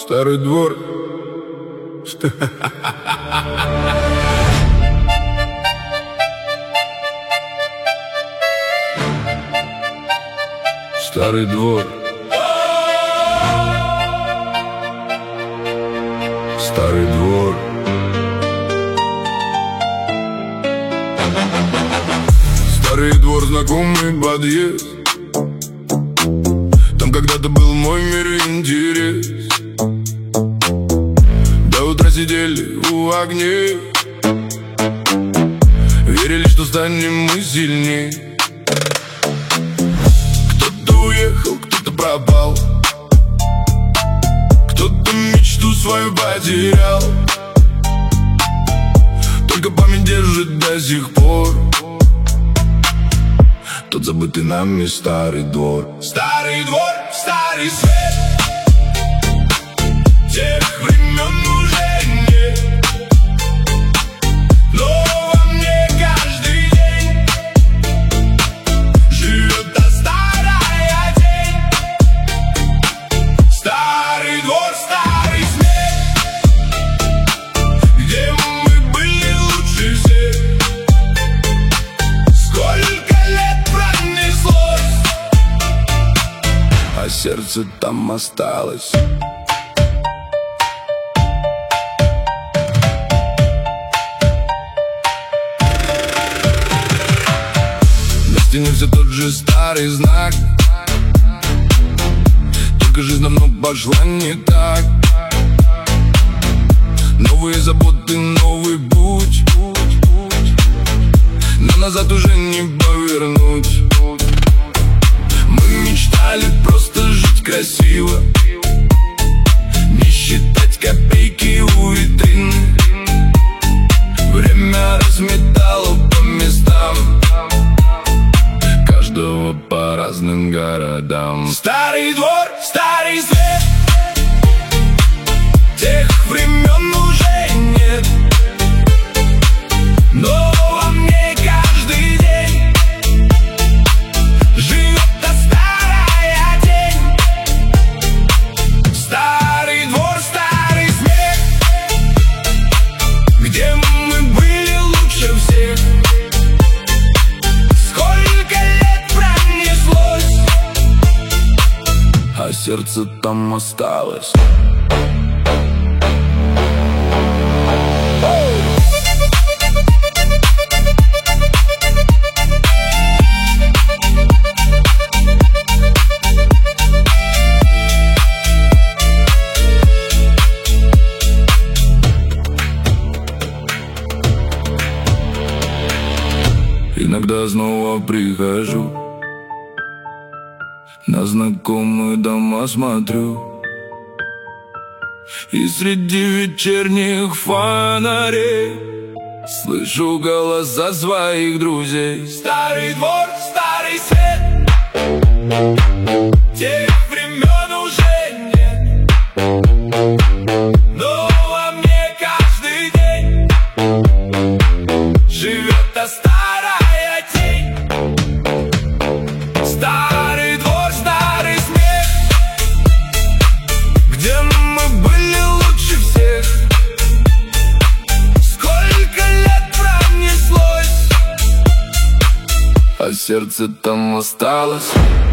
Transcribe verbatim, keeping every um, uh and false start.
Старый двор. Старый двор. Старый двор. Старый двор, знакомый подъезд. Там когда-то был мой мир и интерес. До утра сидели у огней, верили, что станем мы сильней. Кто-то уехал, кто-то пропал, кто-то мечту свою потерял. Только память держит до сих пор тот забытый нами старый двор. Старый двор, старый свет, тех времен уже нет. Но во мне каждый день живет та старая тень. Старый двор, старый смех, где мы были лучше всех. Сколько лет пронеслось, а сердце там осталось. На стене все тот же старый знак, только жизнь давно пошла не так. Новые заботы, новый путь, но назад уже не повернуть. Мы мечтали просто жить красиво, не считать копейки у витрины. Время разметало по местам, каждого по разным городам. Старый двор, старый свет, тех времен уже нет. Но во мне каждый день живет та старая тень. Старый двор, старый смех, где мы были лучше всех. Сколько лет пронеслось, а сердце там осталось. Иногда снова прихожу, на знакомые дома смотрю, и среди вечерних фонарей слышу голоса своих друзей. Старый двор, старый свет, тех времен уже нет. Но во мне каждый день живет та старая тень. Старый двор, старый смех, где мы были лучше всех. Сколько лет пронеслось, а сердце там осталось.